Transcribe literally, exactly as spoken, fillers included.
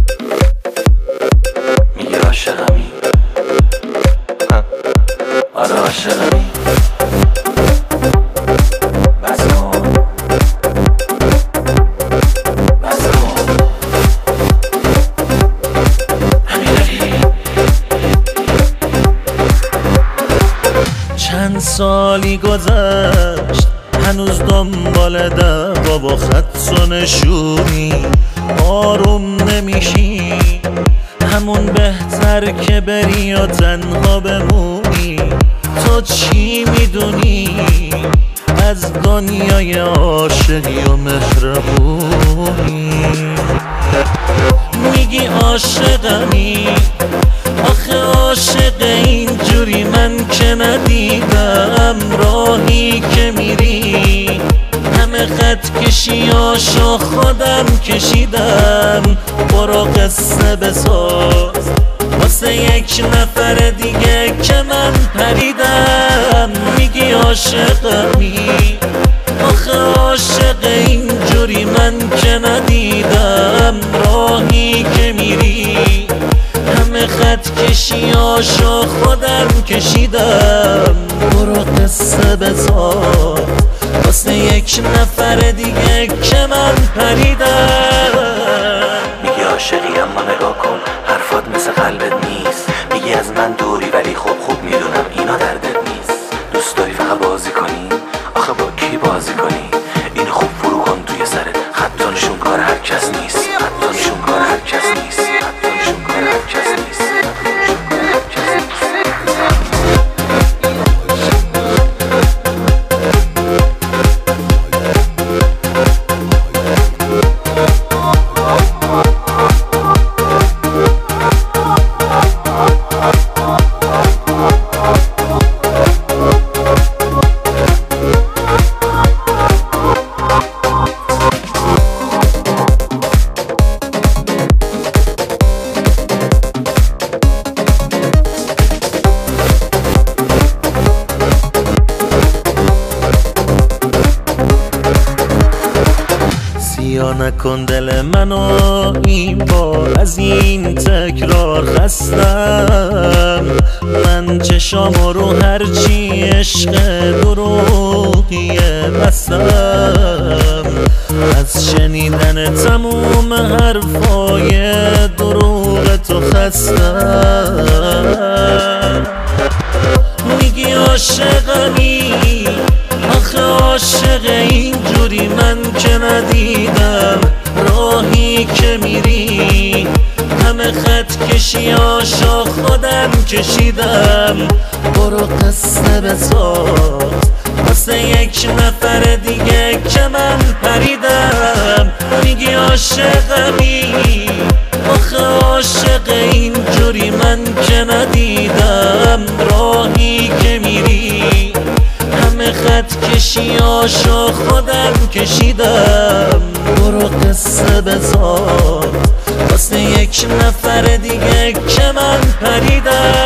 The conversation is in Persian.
میگه عاشقمی، آره عاشقمی. بس کن بس کن امیرعلی. چند سالی گذشت هنوز دنبال دوا با خط و نشونی آروم نمیشی، همون بهتر که بری و تنها بمونی. تو چی میدونی از دنیای عاشقی و مهربونی؟ میگی عاشقمی، آخه عاشق اینجوری من که ندیدم. راهی که میری همه خط کشیاشو خودم کشیدم. برو قصه بساز واسه یک نفر دیگه که من پریدم. میگی عاشقمی، آخه عاشق اینجوری من که ندیدم. راهی که میری همه خط کشیاشو خودم کشیدم. برو قصه بساز واسه یک نفر دیگه که من پریدم. میگی عاشقی اما نگاه کن حرفات مثل قلبت نیست. میگی از من دوری ولی خوب خوب میدونم اینا دردت نیست. دوست داری فقط بازی کنی، آخه با کی بازی کنی؟ این خوب فرو کن توی سرت، خطانشون کار هر کس نیست. خطانشون کار هر کس نیست. خطانشون کار هر کس نیست. یا نکن دل منو این بار از این تکرار خستم. من چشامو رو هرچی عشق دروغیه بستم. از شنیدن تموم حرفای دروغ تو خستم. میگی عاشقمی، آخه عاشق اینجوری من که ندیدم. راهی که میری همه خط کشیاشو خودم کشیدم. برو قصه بساز واسه یک نفر دیگه که من پریدم. میگی عاشقمی، آخه عاشق اینجوری من که ندیدم. راهی که میری همه خط کشیاشو خودم کشیدم. برو قصه بساز واسه یک نفر دیگه که من پریدم.